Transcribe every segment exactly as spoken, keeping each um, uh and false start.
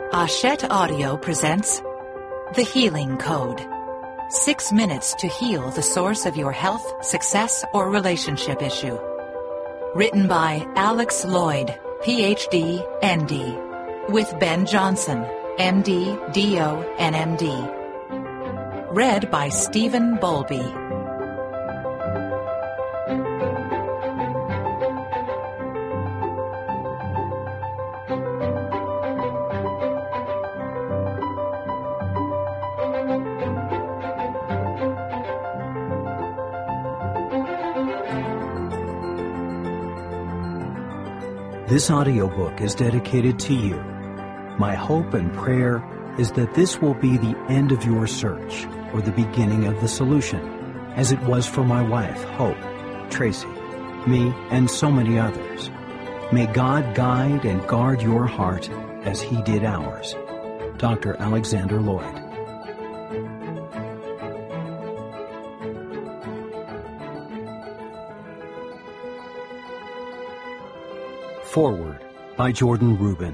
Hachette Audio presents The Healing Code. Six minutes to heal the source of your health, success, or relationship issue. Written by Alex Lloyd, P H D, N D. With Ben Johnson, M D, D O, and M D. Read by Stephen Bowlby. This audiobook is dedicated to you. My hope and prayer is that this will be the end of your search or the beginning of the solution, as it was for my wife, Hope, Tracy, me, and so many others. May God guide and guard your heart as He did ours. Doctor Alexander Lloyd. Foreword by Jordan Rubin.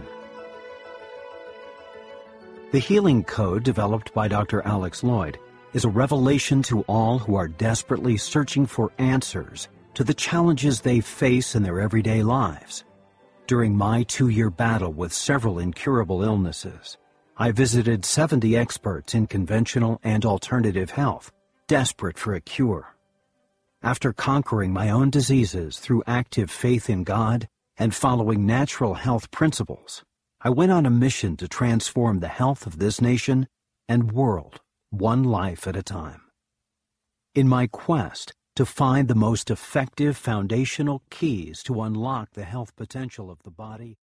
The Healing Code, developed by Doctor Alex Lloyd, is a revelation to all who are desperately searching for answers to the challenges they face in their everyday lives. During my two-year battle with several incurable illnesses, I visited seventy experts in conventional and alternative health, desperate for a cure. After conquering my own diseases through active faith in God and following natural health principles, I went on a mission to transform the health of this nation and world, one life at a time. In my quest to find the most effective foundational keys to unlock the health potential of the body,